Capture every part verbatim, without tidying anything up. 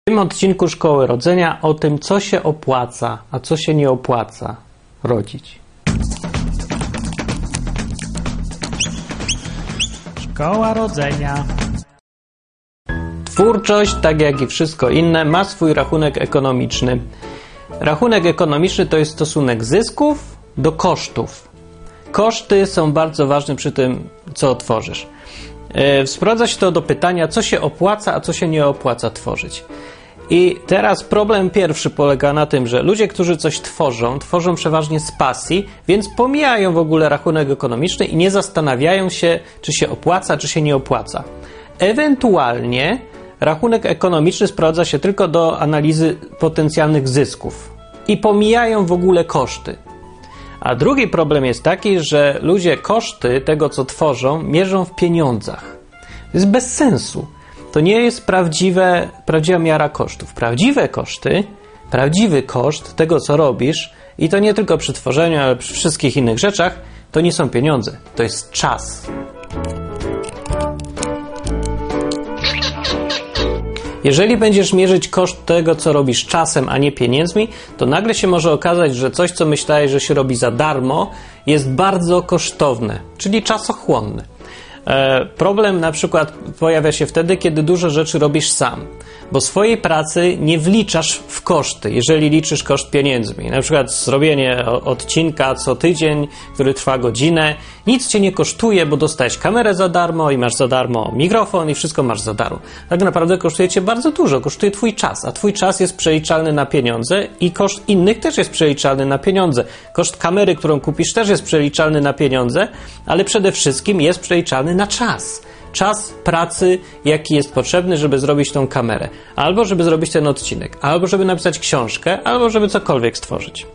W tym odcinku Szkoły Rodzenia o tym, co się opłaca, a co się nie opłaca rodzić. Szkoła Rodzenia. Twórczość, tak jak i wszystko inne, ma swój rachunek ekonomiczny. Rachunek ekonomiczny to jest stosunek zysków do kosztów. Koszty są bardzo ważne przy tym, co tworzysz. Sprowadza się to do pytania, co się opłaca, a co się nie opłaca tworzyć. I teraz problem pierwszy polega na tym, że ludzie, którzy coś tworzą, tworzą przeważnie z pasji, więc pomijają w ogóle rachunek ekonomiczny i nie zastanawiają się, czy się opłaca, czy się nie opłaca. Ewentualnie rachunek ekonomiczny sprowadza się tylko do analizy potencjalnych zysków i pomijają w ogóle koszty. A drugi problem jest taki, że ludzie koszty tego, co tworzą, mierzą w pieniądzach. To jest bez sensu. To nie jest prawdziwe, prawdziwa miara kosztów. Prawdziwe koszty, prawdziwy koszt tego, co robisz, i to nie tylko przy tworzeniu, ale przy wszystkich innych rzeczach, to nie są pieniądze. To jest czas. Jeżeli będziesz mierzyć koszt tego, co robisz czasem, a nie pieniędzmi, to nagle się może okazać, że coś, co myślałeś, że się robi za darmo, jest bardzo kosztowne, czyli czasochłonne. E, problem na przykład pojawia się wtedy, kiedy dużo rzeczy robisz sam, bo swojej pracy nie wliczasz w koszty, jeżeli liczysz koszt pieniędzmi. Na przykład zrobienie odcinka co tydzień, który trwa godzinę, nic cię nie kosztuje, bo dostajesz kamerę za darmo i masz za darmo mikrofon i wszystko masz za darmo. Tak naprawdę kosztuje cię bardzo dużo, kosztuje twój czas, a twój czas jest przeliczalny na pieniądze i koszt innych też jest przeliczalny na pieniądze. Koszt kamery, którą kupisz, też jest przeliczalny na pieniądze, ale przede wszystkim jest przeliczalny na czas. Czas pracy, jaki jest potrzebny, żeby zrobić tą kamerę. Albo żeby zrobić ten odcinek. Albo żeby napisać książkę. Albo żeby cokolwiek stworzyć.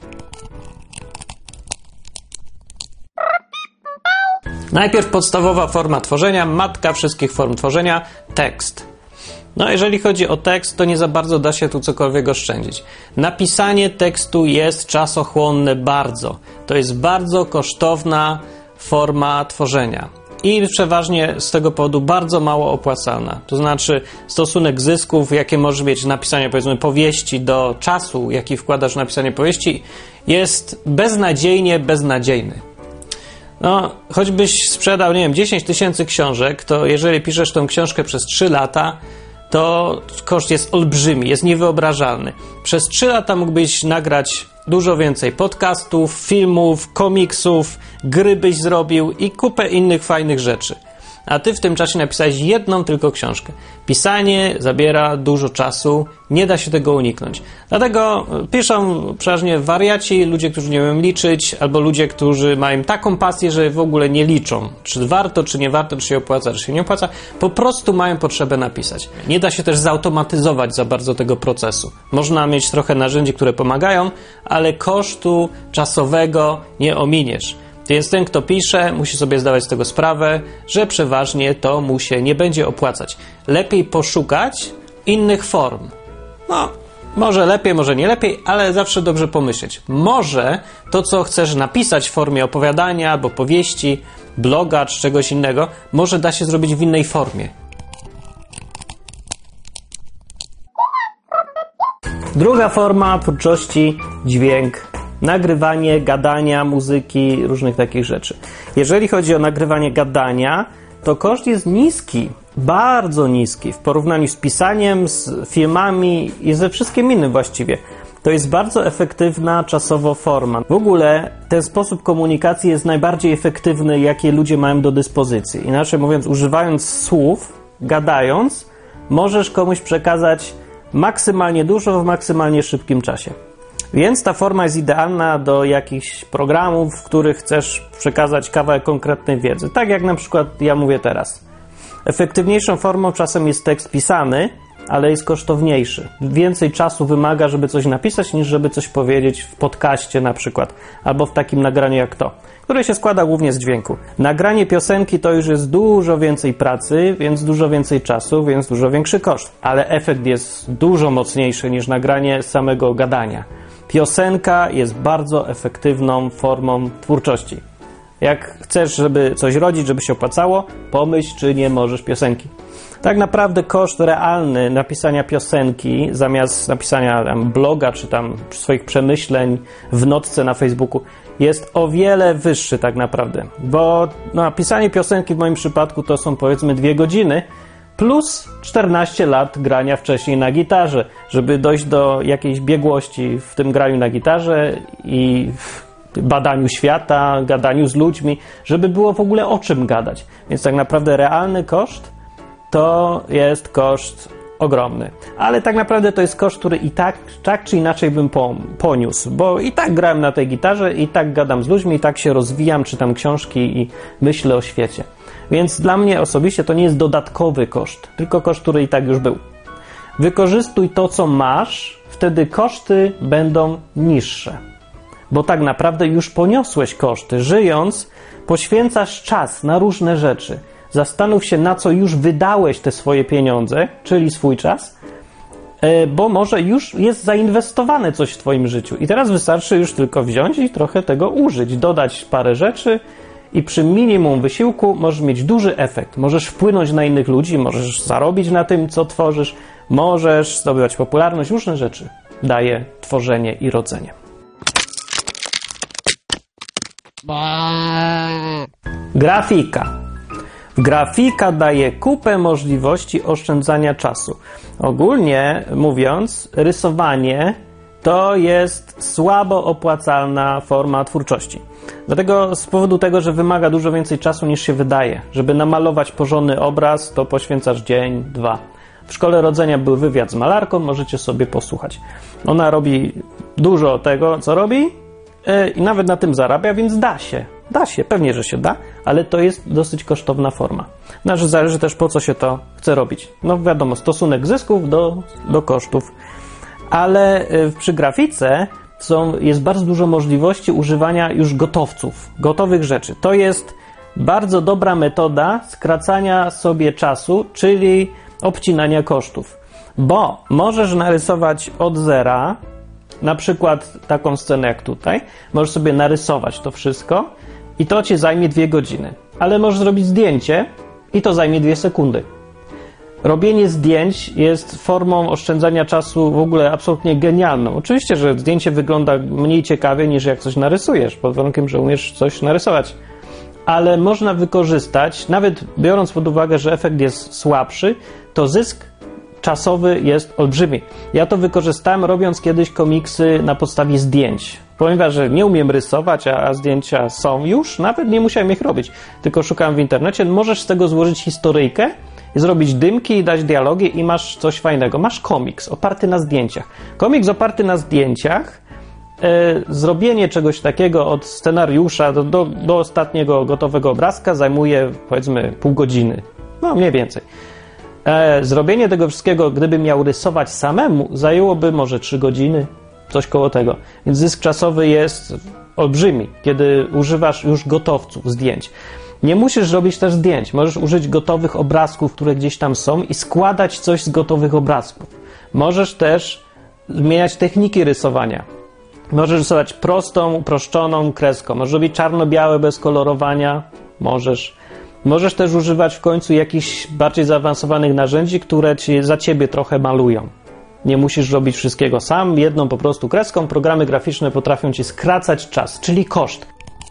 Najpierw podstawowa forma tworzenia, matka wszystkich form tworzenia, tekst. No, jeżeli chodzi o tekst, to nie za bardzo da się tu cokolwiek oszczędzić. Napisanie tekstu jest czasochłonne bardzo. To jest bardzo kosztowna forma tworzenia. I przeważnie z tego powodu bardzo mało opłacalna. To znaczy stosunek zysków, jakie może mieć napisanie, powiedzmy, powieści do czasu, jaki wkładasz w napisanie powieści, jest beznadziejnie beznadziejny. No, choćbyś sprzedał, nie wiem, dziesięć tysięcy książek, to jeżeli piszesz tą książkę przez trzy lata, to koszt jest olbrzymi, jest niewyobrażalny. Przez trzy lata mógłbyś nagrać dużo więcej podcastów, filmów, komiksów, gry byś zrobił i kupę innych fajnych rzeczy. A ty w tym czasie napisałeś jedną tylko książkę. Pisanie zabiera dużo czasu, nie da się tego uniknąć. Dlatego piszą przeważnie wariaci, ludzie, którzy nie umieją liczyć, albo ludzie, którzy mają taką pasję, że w ogóle nie liczą, czy warto, czy nie warto, czy się opłaca, czy się nie opłaca. Po prostu mają potrzebę napisać. Nie da się też zautomatyzować za bardzo tego procesu. Można mieć trochę narzędzi, które pomagają, ale kosztu czasowego nie ominiesz. Więc ten, kto pisze, musi sobie zdawać z tego sprawę, że przeważnie to mu się nie będzie opłacać. Lepiej poszukać innych form. No, może lepiej, może nie lepiej, ale zawsze dobrze pomyśleć. Może to, co chcesz napisać w formie opowiadania albo powieści, bloga czy czegoś innego, może da się zrobić w innej formie. Druga forma twórczości, dźwięk. Nagrywanie, gadania, muzyki, różnych takich rzeczy. Jeżeli chodzi o nagrywanie gadania, to koszt jest niski, bardzo niski w porównaniu z pisaniem, z filmami i ze wszystkim innym właściwie. To jest bardzo efektywna czasowo forma. W ogóle ten sposób komunikacji jest najbardziej efektywny, jakie ludzie mają do dyspozycji. Inaczej mówiąc, używając słów, gadając, możesz komuś przekazać maksymalnie dużo w maksymalnie szybkim czasie. Więc ta forma jest idealna do jakichś programów, w których chcesz przekazać kawałek konkretnej wiedzy. Tak jak na przykład ja mówię teraz. Efektywniejszą formą czasem jest tekst pisany, ale jest kosztowniejszy. Więcej czasu wymaga, żeby coś napisać, niż żeby coś powiedzieć w podcaście na przykład, albo w takim nagraniu jak to, które się składa głównie z dźwięku. Nagranie piosenki to już jest dużo więcej pracy, więc dużo więcej czasu, więc dużo większy koszt. Ale efekt jest dużo mocniejszy niż nagranie samego gadania. Piosenka jest bardzo efektywną formą twórczości. Jak chcesz, żeby coś rodzić, żeby się opłacało, pomyśl, czy nie możesz piosenki. Tak naprawdę koszt realny napisania piosenki zamiast napisania tam bloga czy tam swoich przemyśleń w notce na Facebooku jest o wiele wyższy tak naprawdę, bo no, napisanie piosenki w moim przypadku to są powiedzmy dwie godziny plus czternaście lat grania wcześniej na gitarze, żeby dojść do jakiejś biegłości w tym graniu na gitarze i badaniu świata, gadaniu z ludźmi, żeby było w ogóle o czym gadać. Więc tak naprawdę realny koszt to jest koszt ogromny. Ale tak naprawdę to jest koszt, który i tak, tak czy inaczej bym poniósł, bo i tak grałem na tej gitarze, i tak gadam z ludźmi, i tak się rozwijam, czytam książki i myślę o świecie. Więc dla mnie osobiście to nie jest dodatkowy koszt, tylko koszt, który i tak już był. Wykorzystuj to, co masz, wtedy koszty będą niższe. Bo tak naprawdę już poniosłeś koszty. Żyjąc, poświęcasz czas na różne rzeczy. Zastanów się, na co już wydałeś te swoje pieniądze, czyli swój czas, bo może już jest zainwestowane coś w twoim życiu. I teraz wystarczy już tylko wziąć i trochę tego użyć, dodać parę rzeczy i przy minimum wysiłku możesz mieć duży efekt. Możesz wpłynąć na innych ludzi, możesz zarobić na tym, co tworzysz, możesz zdobywać popularność, różne rzeczy daje tworzenie i rodzenie. Grafika. Grafika daje kupę możliwości oszczędzania czasu. Ogólnie mówiąc, rysowanie to jest słabo opłacalna forma twórczości. Dlatego z powodu tego, że wymaga dużo więcej czasu niż się wydaje. Żeby namalować porządny obraz, to poświęcasz dzień, dwa. W Szkole Rodzenia był wywiad z malarką, możecie sobie posłuchać. Ona robi dużo tego, co robi yy, i nawet na tym zarabia, więc da się. Da się, pewnie, że się da, ale to jest dosyć kosztowna forma. Znaczy zależy też, po co się to chce robić. No wiadomo, stosunek zysków do, do kosztów. Ale yy, przy grafice są, jest bardzo dużo możliwości używania już gotowców, gotowych rzeczy. To jest bardzo dobra metoda skracania sobie czasu, czyli obcinania kosztów. Bo możesz narysować od zera, na przykład taką scenę jak tutaj, możesz sobie narysować to wszystko i to ci zajmie dwie godziny. Ale możesz zrobić zdjęcie i to zajmie dwie sekundy. Robienie zdjęć jest formą oszczędzania czasu w ogóle absolutnie genialną. Oczywiście, że zdjęcie wygląda mniej ciekawie niż jak coś narysujesz, pod warunkiem, że umiesz coś narysować. Ale można wykorzystać, nawet biorąc pod uwagę, że efekt jest słabszy, to zysk czasowy jest olbrzymi. Ja to wykorzystałem, robiąc kiedyś komiksy na podstawie zdjęć. Ponieważ że nie umiem rysować, a, a zdjęcia są już, nawet nie musiałem ich robić, tylko szukałem w internecie. Możesz z tego złożyć historyjkę, zrobić dymki i dać dialogi i masz coś fajnego. Masz komiks oparty na zdjęciach. Komiks oparty na zdjęciach, e, zrobienie czegoś takiego od scenariusza do, do, do ostatniego gotowego obrazka zajmuje powiedzmy pół godziny. No mniej więcej. E, zrobienie tego wszystkiego, gdybym miał rysować samemu, zajęłoby może trzy godziny, coś koło tego. Więc zysk czasowy jest olbrzymi, kiedy używasz już gotowców, zdjęć. Nie musisz robić też zdjęć. Możesz użyć gotowych obrazków, które gdzieś tam są i składać coś z gotowych obrazków. Możesz też zmieniać techniki rysowania. Możesz rysować prostą, uproszczoną kreską. Możesz robić czarno-białe bez kolorowania. Możesz. Możesz też używać w końcu jakichś bardziej zaawansowanych narzędzi, które ci, za ciebie trochę malują. Nie musisz robić wszystkiego sam, jedną po prostu kreską. Programy graficzne potrafią ci skracać czas, czyli koszt.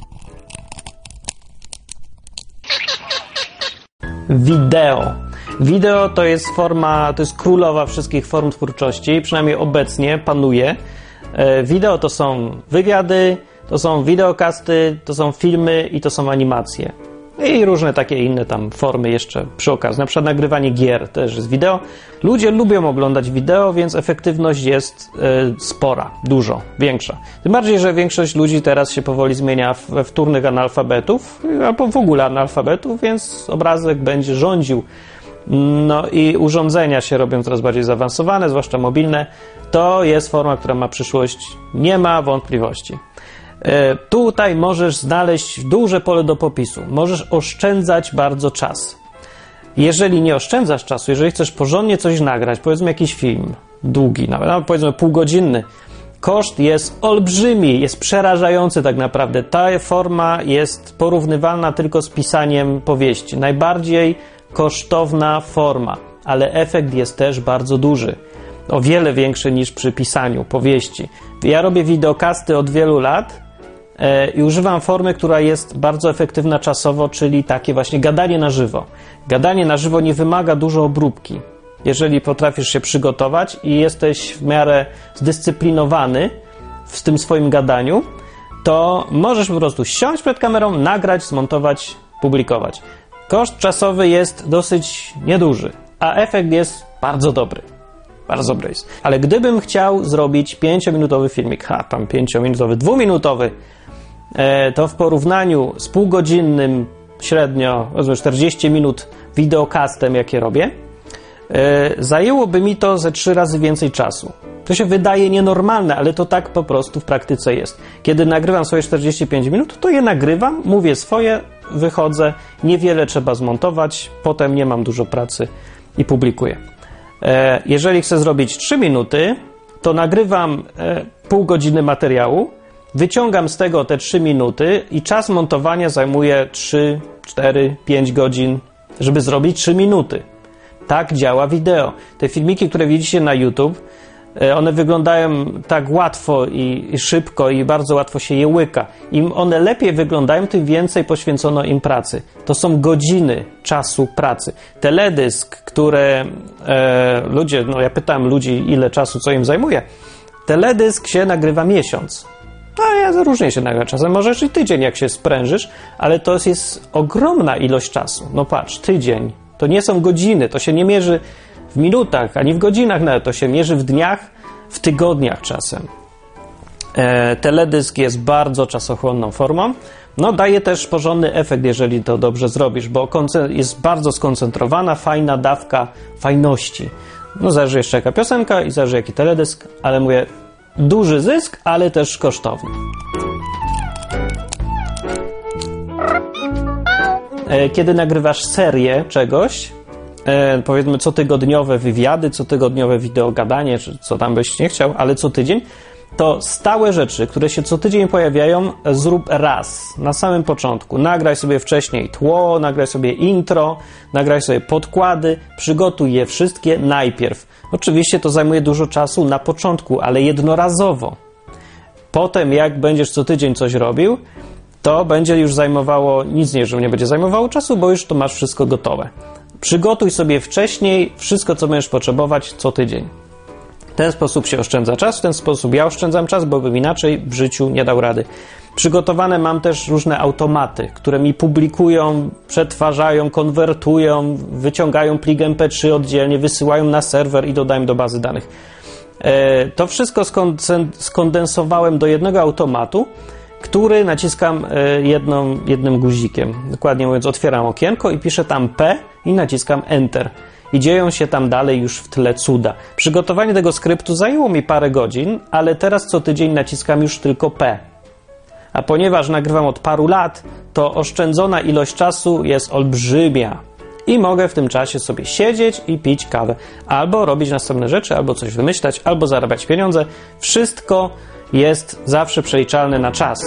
Wideo. Wideo to jest forma, to jest królowa wszystkich form twórczości, przynajmniej obecnie panuje. Wideo to są wywiady, to są wideokasty, to są filmy i to są animacje. I różne takie inne tam formy jeszcze przy okazji. Na przykład nagrywanie gier też jest wideo. Ludzie lubią oglądać wideo, więc efektywność jest y, spora, dużo, większa. Tym bardziej, że większość ludzi teraz się powoli zmienia we wtórnych analfabetów, albo w ogóle analfabetów, więc obrazek będzie rządził. No i urządzenia się robią coraz bardziej zaawansowane, zwłaszcza mobilne. To jest forma, która ma przyszłość, nie ma wątpliwości. Tutaj możesz znaleźć duże pole do popisu. Możesz oszczędzać bardzo czas. Jeżeli nie oszczędzasz czasu, jeżeli chcesz porządnie coś nagrać, powiedzmy jakiś film, długi, nawet no powiedzmy półgodzinny, koszt jest olbrzymi, jest przerażający tak naprawdę. Ta forma jest porównywalna tylko z pisaniem powieści. Najbardziej kosztowna forma, ale efekt jest też bardzo duży. O wiele większy niż przy pisaniu powieści. Ja robię wideokasty od wielu lat e, i używam formy, która jest bardzo efektywna czasowo, czyli takie właśnie gadanie na żywo. Gadanie na żywo nie wymaga dużo obróbki. Jeżeli potrafisz się przygotować i jesteś w miarę zdyscyplinowany w tym swoim gadaniu, to możesz po prostu siąść przed kamerą, nagrać, zmontować, publikować. Koszt czasowy jest dosyć nieduży, a efekt jest bardzo dobry. Bardzo dobry jest. Ale gdybym chciał zrobić pięciominutowy filmik, ha, tam pięciominutowy, dwuminutowy, e, to w porównaniu z półgodzinnym średnio, czterdzieści minut wideokastem, jakie robię, e, zajęłoby mi to ze trzy razy więcej czasu. To się wydaje nienormalne, ale to tak po prostu w praktyce jest. Kiedy nagrywam swoje czterdzieści pięć minut, to je nagrywam, mówię swoje, wychodzę, niewiele trzeba zmontować, potem nie mam dużo pracy i publikuję. Jeżeli chcę zrobić trzy minuty, to nagrywam pół godziny materiału, wyciągam z tego te trzy minuty i czas montowania zajmuje trzy, cztery, pięć godzin, żeby zrobić trzy minuty. Tak działa wideo. Te filmiki, które widzicie na YouTube, one wyglądają tak łatwo i, i szybko i bardzo łatwo się je łyka. Im one lepiej wyglądają, tym więcej poświęcono im pracy. To są godziny czasu pracy. Teledysk, które e, ludzie, no ja pytałem ludzi, ile czasu, co im zajmuje. Teledysk się nagrywa miesiąc. A ja różnie się nagrywa. Czasem możesz i tydzień, jak się sprężysz, ale to jest ogromna ilość czasu. No patrz, tydzień. To nie są godziny, to się nie mierzy w minutach, ani w godzinach nawet, to się mierzy w dniach, w tygodniach czasem. E, teledysk jest bardzo czasochłonną formą, no daje też porządny efekt, jeżeli to dobrze zrobisz, bo jest bardzo skoncentrowana, fajna dawka fajności. No zależy jeszcze jaka piosenka i zależy jaki teledysk, ale mówię, duży zysk, ale też kosztowny. E, kiedy nagrywasz serię czegoś, E, powiedzmy cotygodniowe wywiady, cotygodniowe wideogadanie, czy co tam byś nie chciał, ale co tydzień, to stałe rzeczy, które się co tydzień pojawiają, zrób raz, na samym początku. Nagraj sobie wcześniej tło, nagraj sobie intro, nagraj sobie podkłady, przygotuj je wszystkie najpierw. Oczywiście to zajmuje dużo czasu na początku, ale jednorazowo. Potem jak będziesz co tydzień coś robił, to będzie już zajmowało, nic nie, że nie będzie zajmowało czasu, bo już to masz wszystko gotowe. Przygotuj sobie wcześniej wszystko, co będziesz potrzebować co tydzień. W ten sposób się oszczędza czas, w ten sposób ja oszczędzam czas, bo bym inaczej w życiu nie dał rady. Przygotowane mam też różne automaty, które mi publikują, przetwarzają, konwertują, wyciągają plik em pe trzy oddzielnie, wysyłają na serwer i dodają do bazy danych. E, to wszystko skondensowałem do jednego automatu, który naciskam jedną, jednym guzikiem. Dokładnie mówiąc, otwieram okienko i piszę tam P i naciskam Enter. I dzieją się tam dalej już w tle cuda. Przygotowanie tego skryptu zajęło mi parę godzin, ale teraz co tydzień naciskam już tylko P. A ponieważ nagrywam od paru lat, to oszczędzona ilość czasu jest olbrzymia. I mogę w tym czasie sobie siedzieć i pić kawę. Albo robić następne rzeczy, albo coś wymyślać, albo zarabiać pieniądze. Wszystko jest zawsze przeliczalne na czas.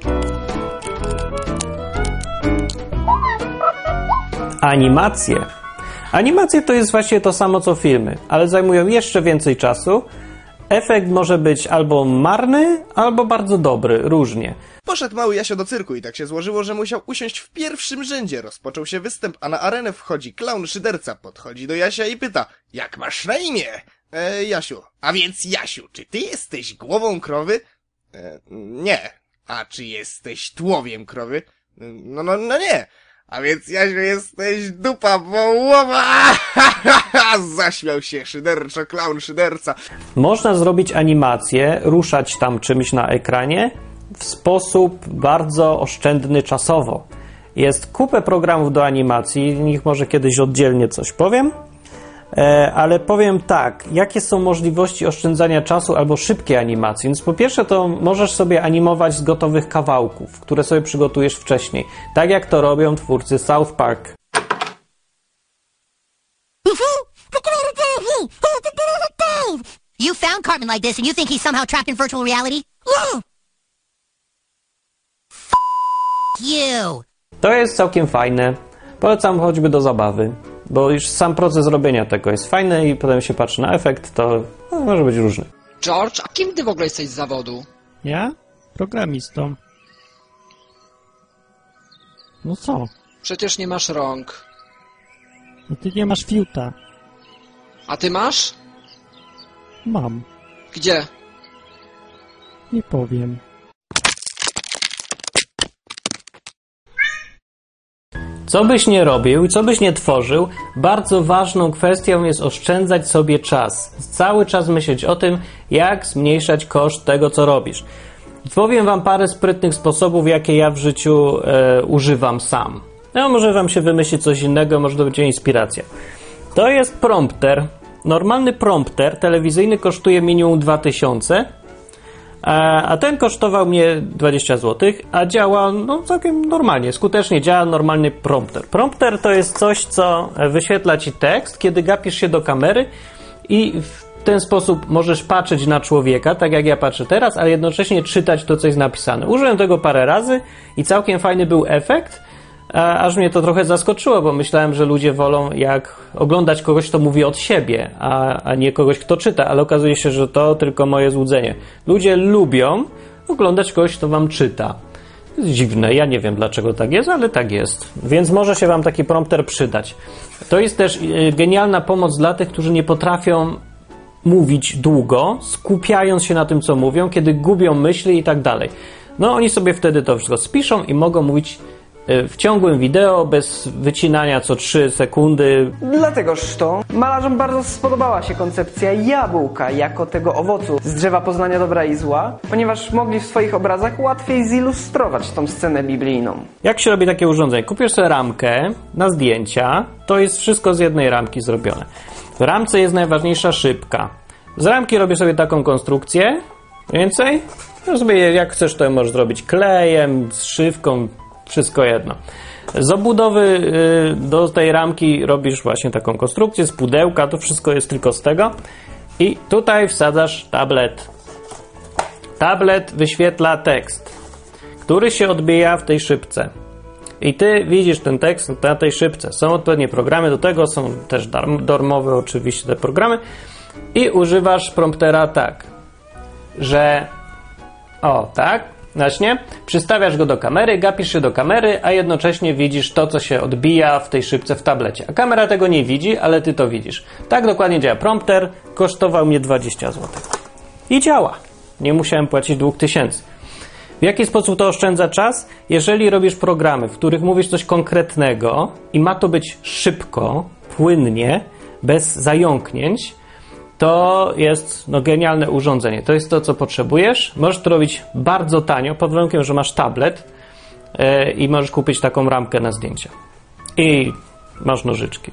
Animacje. Animacje to jest właśnie to samo co filmy, ale zajmują jeszcze więcej czasu. Efekt może być albo marny, albo bardzo dobry, różnie. Poszedł mały Jasio do cyrku i tak się złożyło, że musiał usiąść w pierwszym rzędzie. Rozpoczął się występ, a na arenę wchodzi klaun szyderca. Podchodzi do Jasia i pyta: jak masz na imię? E, Jasiu. A więc Jasiu, czy ty jesteś głową krowy? E, nie. A czy jesteś tułowiem krowy? No, no, no nie. A więc Jasiu, jesteś dupa wołowa. Zaśmiał się szyderczo, klaun szyderca. Można zrobić animację, ruszać tam czymś na ekranie w sposób bardzo oszczędny czasowo. Jest kupę programów do animacji, nich może kiedyś oddzielnie coś powiem, ale powiem tak, jakie są możliwości oszczędzania czasu albo szybkiej animacji. Więc po pierwsze to możesz sobie animować z gotowych kawałków, które sobie przygotujesz wcześniej, tak jak to robią twórcy South Park. You found Cartman like this and you think he's somehow trapped in virtual reality? Yeah. F*** you. To jest całkiem fajne. Polecam choćby do zabawy. bo już sam proces robienia tego jest fajny i potem się patrzy na efekt, to no, może być różny. George, a kim ty w ogóle jesteś z zawodu? Ja? Programistą. No co? Przecież nie masz rąk. No ty nie masz fiuta. A ty masz? Mam. Gdzie? Nie powiem. Co byś nie robił, co byś nie tworzył, bardzo ważną kwestią jest oszczędzać sobie czas. Cały czas myśleć o tym, jak zmniejszać koszt tego, co robisz. Powiem wam parę sprytnych sposobów, jakie ja w życiu e, używam sam. No, może wam się wymyślić coś innego, może to będzie inspiracja. To jest prompter. Normalny prompter telewizyjny kosztuje minimum dwa tysiące, a ten kosztował mnie dwadzieścia złotych, a działa no, całkiem normalnie, skutecznie działa normalny prompter. Prompter to jest coś, co wyświetla ci tekst, kiedy gapisz się do kamery i w ten sposób możesz patrzeć na człowieka, tak jak ja patrzę teraz, ale jednocześnie czytać to, co jest napisane. Użyłem tego parę razy i całkiem fajny był efekt, a, aż mnie to trochę zaskoczyło, bo myślałem, że ludzie wolą jak oglądać kogoś, kto mówi od siebie, a, a nie kogoś, kto czyta, ale okazuje się, że to tylko moje złudzenie. Ludzie lubią oglądać kogoś, kto wam czyta. To jest dziwne, ja nie wiem, dlaczego tak jest, ale tak jest. Więc może się wam taki prompter przydać. To jest też y, genialna pomoc dla tych, którzy nie potrafią mówić długo, skupiając się na tym, co mówią, kiedy gubią myśli i tak dalej. No oni sobie wtedy to wszystko spiszą i mogą mówić w ciągłym wideo, bez wycinania co trzy sekundy. Dlategoż to malarzom bardzo spodobała się koncepcja jabłka jako tego owocu z drzewa poznania dobra i zła, ponieważ mogli w swoich obrazach łatwiej zilustrować tą scenę biblijną. Jak się robi takie urządzenie? Kupisz sobie ramkę na zdjęcia, to jest wszystko z jednej ramki zrobione. W ramce jest najważniejsza szybka. Z ramki robię sobie taką konstrukcję, więcej, no sobie jak chcesz to możesz zrobić klejem, z szywką, wszystko jedno. Z obudowy do tej ramki robisz właśnie taką konstrukcję, z pudełka, to wszystko jest tylko z tego. I tutaj wsadzasz tablet. Tablet wyświetla tekst, który się odbija w tej szybce. I ty widzisz ten tekst na tej szybce. Są odpowiednie programy do tego, są też darmowe oczywiście te programy. I używasz promptera tak, że o, tak, właśnie, przystawiasz go do kamery, gapisz się do kamery, a jednocześnie widzisz to, co się odbija w tej szybce w tablecie. A kamera tego nie widzi, ale ty to widzisz. Tak dokładnie działa prompter, kosztował mnie dwadzieścia złotych. I działa. Nie musiałem płacić dwóch tysięcy. W jaki sposób to oszczędza czas? Jeżeli robisz programy, w których mówisz coś konkretnego i ma to być szybko, płynnie, bez zająknięć, to jest no, genialne urządzenie. To jest to, co potrzebujesz. Możesz to robić bardzo tanio, pod warunkiem, że masz tablet yy, i możesz kupić taką ramkę na zdjęcia. I masz nożyczki.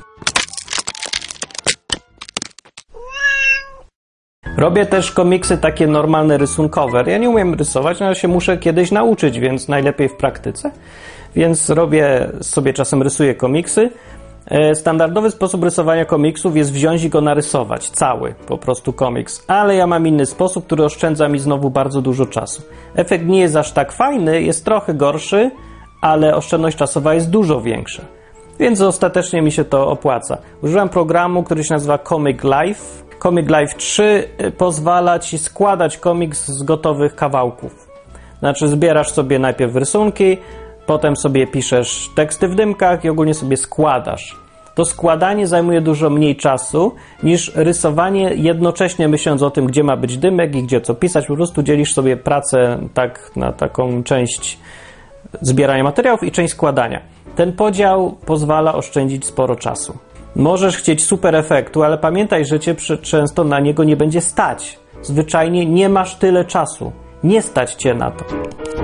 Robię też komiksy takie normalne, rysunkowe. Ja nie umiem rysować, ale się muszę kiedyś nauczyć, więc najlepiej w praktyce. Więc robię sobie, czasem rysuję komiksy. Standardowy sposób rysowania komiksów jest wziąć i go narysować, cały, po prostu komiks. Ale ja mam inny sposób, który oszczędza mi znowu bardzo dużo czasu. Efekt nie jest aż tak fajny, jest trochę gorszy, ale oszczędność czasowa jest dużo większa. Więc ostatecznie mi się to opłaca. Używam programu, który się nazywa Comic Life. Comic Life trzy pozwala ci składać komiks z gotowych kawałków. Znaczy zbierasz sobie najpierw rysunki, potem sobie piszesz teksty w dymkach i ogólnie sobie składasz. To składanie zajmuje dużo mniej czasu niż rysowanie, jednocześnie myśląc o tym, gdzie ma być dymek i gdzie co pisać. Po prostu dzielisz sobie pracę tak na taką część zbierania materiałów i część składania. Ten podział pozwala oszczędzić sporo czasu. Możesz chcieć super efektu, ale pamiętaj, że cię często na niego nie będzie stać. Zwyczajnie nie masz tyle czasu. Nie stać cię na to.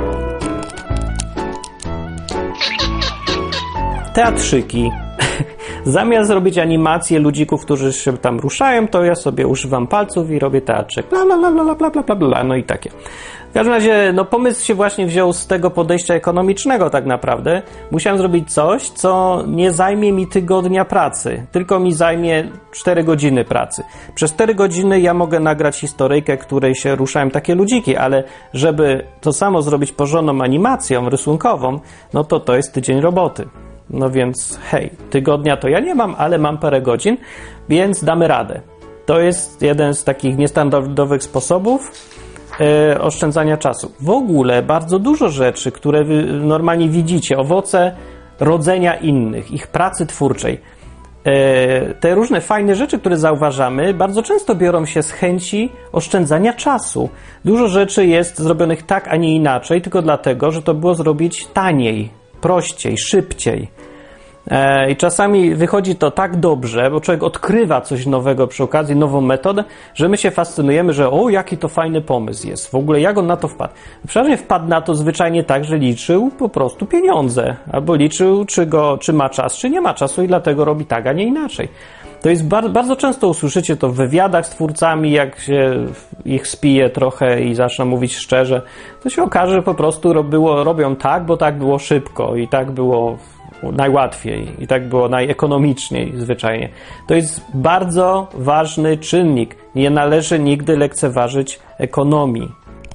Teatrzyki. Zamiast robić animacje ludzików, którzy się tam ruszają, to ja sobie używam palców i robię teatrzyk. Bla, bla, bla, bla, bla, bla, bla, no i takie. W każdym razie, no pomysł się właśnie wziął z tego podejścia ekonomicznego tak naprawdę. Musiałem zrobić coś, co nie zajmie mi tygodnia pracy, tylko mi zajmie cztery godziny pracy. Przez cztery godziny ja mogę nagrać historyjkę, której się ruszają takie ludziki, ale żeby to samo zrobić porządną animacją rysunkową, no to to jest tydzień roboty. No więc hej, tygodnia to ja nie mam, ale mam parę godzin, więc damy radę. To jest jeden z takich niestandardowych sposobów e, oszczędzania czasu. W ogóle bardzo dużo rzeczy, które wy normalnie widzicie, owoce rodzenia innych, ich pracy twórczej, e, te różne fajne rzeczy, które zauważamy, bardzo często biorą się z chęci oszczędzania czasu. Dużo rzeczy jest zrobionych tak, a nie inaczej, tylko dlatego, że to było zrobić taniej, prościej, szybciej. I czasami wychodzi to tak dobrze, bo człowiek odkrywa coś nowego przy okazji, nową metodę, że my się fascynujemy, że o, jaki to fajny pomysł jest. W ogóle jak on na to wpadł? Przeważnie wpadł na to zwyczajnie tak, że liczył po prostu pieniądze. Albo liczył, czy, go, czy ma czas, czy nie ma czasu i dlatego robi tak, a nie inaczej. To jest bardzo, bardzo często usłyszycie to w wywiadach z twórcami, jak się ich spije trochę i zaczyna mówić szczerze, to się okaże, że po prostu było, robią tak, bo tak było szybko i tak było najłatwiej i tak było najekonomiczniej zwyczajnie. To jest bardzo ważny czynnik. Nie należy nigdy lekceważyć ekonomii.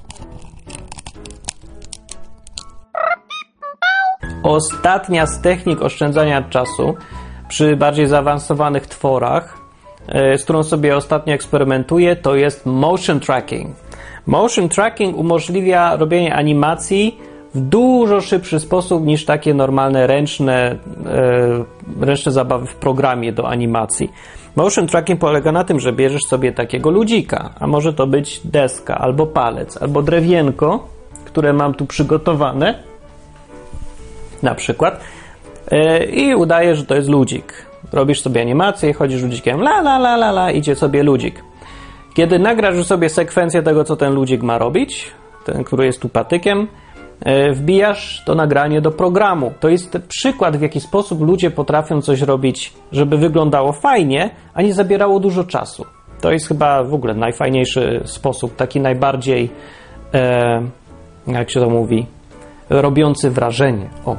Ostatnia z technik oszczędzania czasu przy bardziej zaawansowanych tworach, z którą sobie ostatnio eksperymentuję, to jest motion tracking. Motion tracking umożliwia robienie animacji w dużo szybszy sposób niż takie normalne ręczne, e, ręczne zabawy w programie do animacji. Motion tracking polega na tym, że bierzesz sobie takiego ludzika, a może to być deska, albo palec, albo drewienko, które mam tu przygotowane, na przykład, e, i udajesz, że to jest ludzik. Robisz sobie animację, chodzisz ludzikiem, la la la la la, idzie sobie ludzik. Kiedy nagrasz sobie sekwencję tego, co ten ludzik ma robić, ten, który jest tu patykiem, wbijasz to nagranie do programu. To jest przykład, w jaki sposób ludzie potrafią coś robić, żeby wyglądało fajnie, a nie zabierało dużo czasu. To jest chyba w ogóle najfajniejszy sposób, taki najbardziej, e, jak się to mówi, robiący wrażenie. O.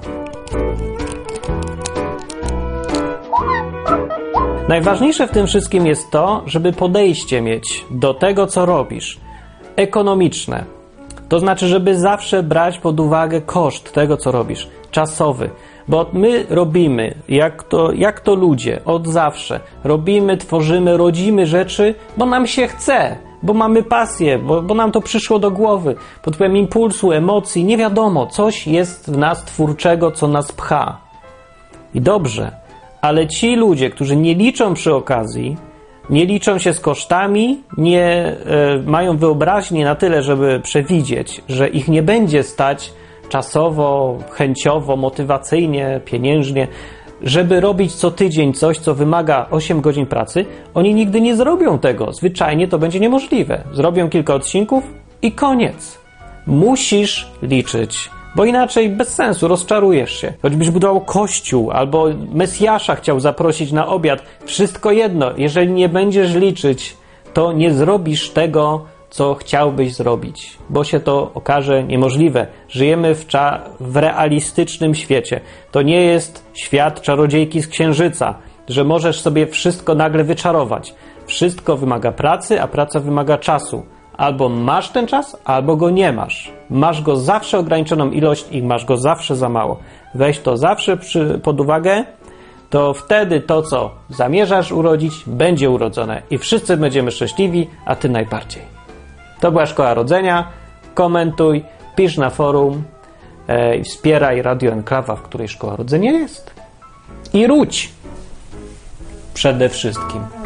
Najważniejsze w tym wszystkim jest to, żeby podejście mieć do tego, co robisz, ekonomiczne. To znaczy, żeby zawsze brać pod uwagę koszt tego, co robisz, czasowy. Bo my robimy, jak to, jak to ludzie, od zawsze. Robimy, tworzymy, rodzimy rzeczy, bo nam się chce, bo mamy pasję, bo, bo nam to przyszło do głowy. Pod wpływem impulsu, emocji, nie wiadomo, coś jest w nas twórczego, co nas pcha. I dobrze, ale ci ludzie, którzy nie liczą przy okazji, nie liczą się z kosztami, nie e, mają wyobraźni na tyle, żeby przewidzieć, że ich nie będzie stać czasowo, chęciowo, motywacyjnie, pieniężnie, żeby robić co tydzień coś, co wymaga osiem godzin pracy, oni nigdy nie zrobią tego. Zwyczajnie to będzie niemożliwe. Zrobią kilka odcinków i koniec. Musisz liczyć, bo inaczej bez sensu, rozczarujesz się. Choćbyś budował kościół albo Mesjasza chciał zaprosić na obiad, wszystko jedno, jeżeli nie będziesz liczyć, to nie zrobisz tego, co chciałbyś zrobić, bo się to okaże niemożliwe. Żyjemy w, cza- w realistycznym świecie. To nie jest świat czarodziejki z księżyca, że możesz sobie wszystko nagle wyczarować. Wszystko wymaga pracy, a praca wymaga czasu. Albo masz ten czas, albo go nie masz. Masz go zawsze ograniczoną ilość i masz go zawsze za mało. Weź to zawsze przy, pod uwagę, to wtedy to, co zamierzasz urodzić, będzie urodzone i wszyscy będziemy szczęśliwi, a ty najbardziej. To była Szkoła Rodzenia. Komentuj, pisz na forum e, i wspieraj Radio Enklawa, w której Szkoła Rodzenia jest. I ródź! Przede wszystkim.